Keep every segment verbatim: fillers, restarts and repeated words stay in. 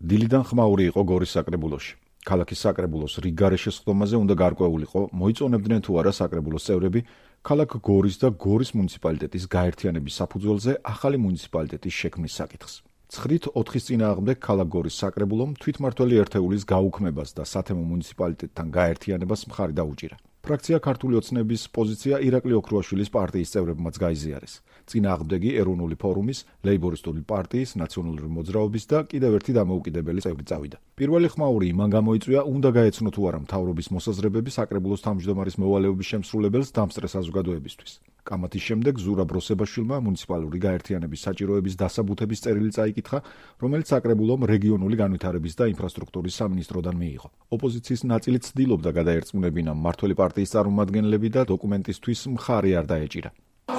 დილიდან ხმაური იყო გორის საკრებულოში. ქალაქის საკრებულოს რიგგარეშე სხდომაზე უნდა გარკვეულიყო, მოიწონებდნენ თუ არა საკრებულოს წევრები ქალაქ გორის და გორის მუნიციპალიტეტის გაერთიანების საფუძველზე ახალი მუნიციპალიტეტის შექმნის საკითხს. ცხრით ოთხის წინააღმდეგ ქალაქ გორის საკრებულომ თვითმმართველი ერთეულის გაუქმებას და სათემო მუნიციპალიტეტთან გაერთიანებას მხარი დაუჭირა. ფრაქცია ქართული ოცნების პოზიცია ირაკლი ოქრუაშვილის პარტიის წევრებმაც გაიზიარეს. წინააღმდეგი ეროვნული ფორუმის, ლეიბორისტული პარტიის, ნაციონალური მოძრაობის და კიდევ ერთი დამოუკიდებელი წევრი წავიდა. პირველი ხმაური იმან გამოიწვია, უნდა გაეცნო თუ არა მთავრობის მოსაზრებები საკრებულოს თავმჯდომარის მოვალეობის შემსრულებელს დამსწრე საზოგადოებისთვის. კამათის შემდეგ ზურაბ ბროსებაშვილმა მუნიციპალური გაერთიანების საჭიროების დასაბუთების წერილი წაიკითხა, რომელიც საკრებულომ რეგიონული განვითარების და ინფრასტრუქტურის სამინისტროდან მიიღო. ოპოზიციის ნაწილი ცდილობდა გადაერწმუნებინა მმართველი პარტიის წარმომადგენლები და დოკუმენტისთვის მხარი არ დაეჭირა.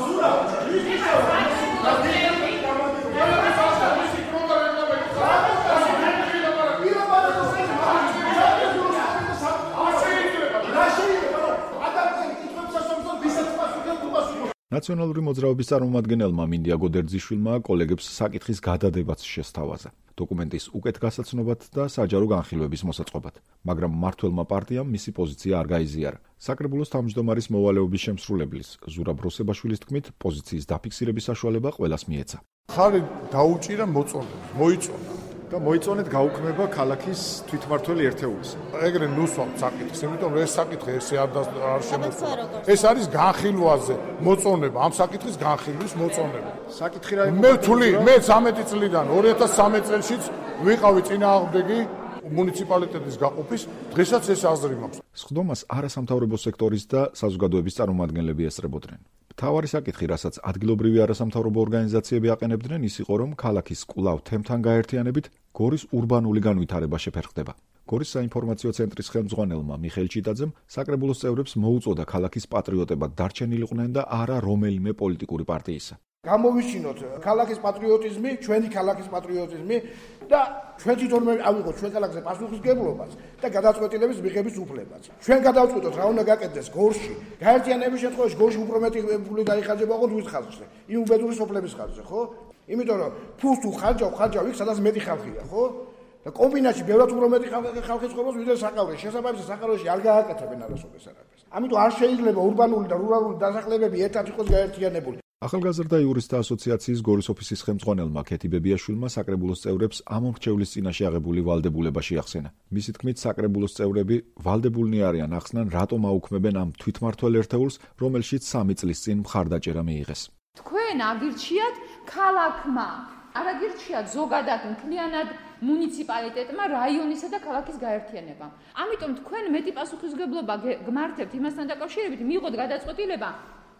ნაციონალური მოძრაობის წარმომადგენელმა მინდია გოდერძიშვილმა კოლეგებს საკითხის გადადებაც შესთავაზა. დოკუმენტის უკეთ გასაცნობად და საჯარო განხილვების მოსაწყობად, მაგრამ მმართველმა პარტიამ მისი პოზიცია არ გაიზიარა. საკრებულოს თავმჯდომარის მოვალეობის შემსრულებლის ზურაბ ბროსებაშვილის თქმით, პოზიციის დაფიქსირების საშუალება ყველას მიეცა. ხარი დაუჭირა მოწონებს, მოიწონა და მოიწონეთ გაუქმება ქალაქის თვითმმართველი ერთეულის. ეგრე ნუსვამთ საკითხს, იმიტომ რომ ეს საკითხი ესე არ არ შემოსულა. ეს არის განხილვაზე მოწონება, ამ საკითხის განხილვის მოწონება. საკითხი რა მე ვთვლი, მე ცამეტი წლიდან ორი ათას სამი წელშიც ვიყავი წინააღმდეგი მუნიციპალიტეტის გაყოფის, დღესაც ეს აზრი მაქვს. სხდომას არასამთავრობო სექტორის და საზოგადოების წარმომადგენლები ესწრებოდნენ. მთავარი საკითხი, რასაც ადგილობრივი არასამთავრობო ორგანიზაციები აყენებდნენ, ის იყო, რომ ქალაქის კვლავ თემთან გაერთიანებით გორის ურბანული განვითარება შეფერხდება. გორის საინფორმაციო ცენტრის ხელმძღვანელმა მიხეილ ჩიტაძემ საკრებულოს წევრებს მოუწოდა ქალაქის პატრიოტებად დარჩენილიყვნენ და არა რომელიმე პოლიტიკური პარტიისა. გამოვიშინოთ ქალაქის პატრიოტიზმი, ჩვენი ქალაქის პატრიოტიზმი და ჩვენ თვითონვე ავიღოთ ჩვენ ქალაქზე პასუხისმგებლობას და გადაწყვეტილების მიღების უფლებაც. ჩვენ გადავწყვიტოთ რა უნდა გაკეთდეს გორში. გაერთიანების შემთხვევაში გორში უფრო მეტი ფული დაიხარჯება ხო ვის ხაზზე? იმ უბედური სოფლების ხაზზე, ხო? იმიტომ რომ ფულს თუ ხარჯავ, ხარჯავ იქ სადაც მეტი ხალხია, ხო? და კომბინაციაში ბევრად უფრო მეტი ხალხი ცხოვრობს ვიდრე საკავეში. შესაბამისად საკავეში არ გააკეთებენ არასოდეს არაფერს. ამიტომ არ შეიძლება ურბანული და რურალური დასახლებები ერთად იყოს გაერთიანებული. ახალგაზრდა იურისტთა ასოციაციის გორის ოფისის ხელმძღვანელმა ქეთი ბებიაშვილმა საკრებულოს წევრებს ამ მომრჩევლის წინაშე აღებული ვალდებულება შეახსენა. მისი თქმით, საკრებულოს წევრები ვალდებულნი არიან ახსნან, რატომ აუქმებენ ამ თვითმმართველ ერთეულს, რომელშიც სამი წლის წინ მხარდაჭერა მიიღეს. თქვენ აგირჩიათ ქალაქმა, არ აგირჩიათ ზოგადად მთლიანად მუნიციპალიტეტმა, რაიონისა და ქალაქის გაერთიანებამ. ამიტომ თქვენ მეტი პასუხისმგებლობა გმართებთ იმასთან დაკავშირებით, მიიღოთ გადაწყვეტილება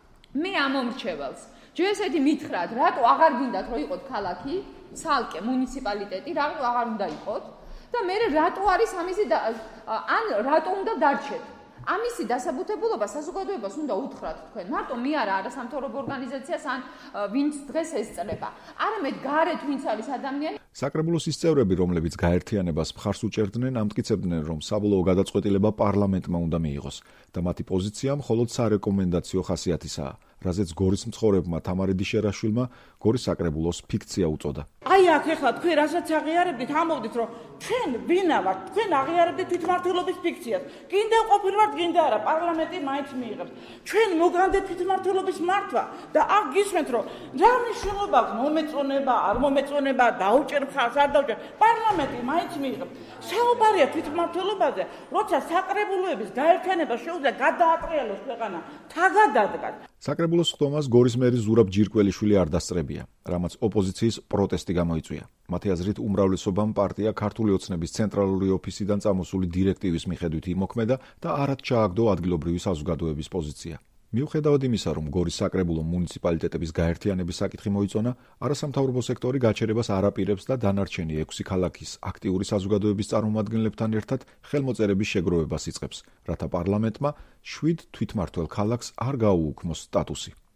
მე ამომრჩეველს. ჯერ მითხრათ, რატო აღარ გინდათ რომ იყოთ ქალაქი, ცალკე მუნიციპალიტეტი, რატო აღარ უნდა იყოთ და მე რატო არის ამისი ან რატო უნდა დარჩეთ. ამისი დასაბუთებულობა საზოგადოებას უნდა უთხრათ თქვენ. მარტო მე არა არასამთავრობო ორგანიზაციას ან ვინც დღეს ესწრება. არამედ გარეთ ვინც არის ადამიანი. საკრებულოს ის წევრები, რომლებიც გაერთიანებას მხარს უჭერდნენ, ამტკიცებდნენ, რომ საბოლოო გადაწყვეტილება პარლამენტმა უნდა მიიღოს და მათი პოზიცია მხოლოდ სარეკომენდაციო ხასიათისაა, რაზეც გორის მცხოვრებმა თამარი დიშერაშვილმა გორის საკრებულოს ფიქცია უწოდა. აი აქ ეხლა თქვენ რასაც აღიარებდით, ამოვდით, რომ ჩვენ ვინა ვართ, თქვენ აღიარებდით თვითმმართველობის ფიქციას. გინდა ყოფილვართ, გინდა არა, პარლამენტი მაინც მიიღებს. ჩვენ მოგანდეთ თვითმმართველობის მართვა და აქ გისმენთ, რომ რა მნიშვნელობა აქვს მომეწონება, არ მომეწონება, დაუჭერ მხარს, არ დაუჭერ, პარლამენტი მაინც მიიღებს. საუბარია თვითმმართველობაზე, როცა საკრებულოების გაერთიანება შეუძლია გადაატრიალოს ქვეყანა, თაგადადგას. საკრებულოს სხდომას გორის მერი ზურაბ ჯირკველიშვილი არ დასწრებია, რამაც ოპოზიციის პროტესტი გამოიწვია. მათი აზრით, უმრავლესობამ პარტია ქართული ოცნების ცენტრალური ოფისიდან წამოსული დირექტივის მიხედვით იმოქმედა და არად ჩააგდო ადგილობრივი საზოგადოების პოზიცია. მიუხედავად იმისა, რომ გორის საკრებულო მუნიციპალიტეტების გაერთიანების საკითხი მოიწონა, არასამთავრობო სექტორი გაჩერებას არ აპირებს და დანარჩენი ექვსი ქალაქის აქტიური საზოგადოების წარმომადგენლებთან ერთად ხელმოწერების შეგროვებას იწყებს, რათა პარლამენტმა შვიდ თვითმმართველ ქალაქს არ გაუუქმოს სტატუსი.